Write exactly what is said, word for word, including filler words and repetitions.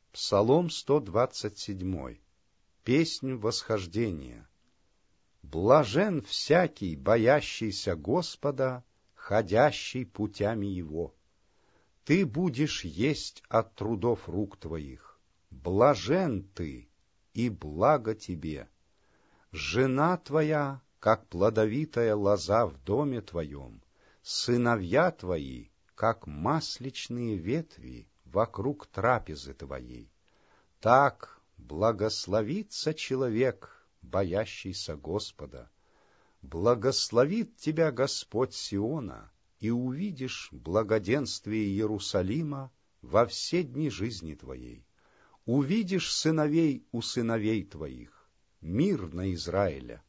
Псалом сто двадцать семь. Песнь восхождения. Блажен всякий, боящийся Господа, ходящий путями Его. Ты будешь есть от трудов рук твоих. Блажен ты, и благо тебе. Жена твоя, как плодовитая лоза в доме твоем, сыновья твои, как масличные ветви вокруг трапезы твоей. Так благословится человек, боящийся Господа. Благословит тебя Господь Сиона, и увидишь благоденствие Иерусалима во все дни жизни твоей. Увидишь сыновей у сыновей твоих, мир на Израиля.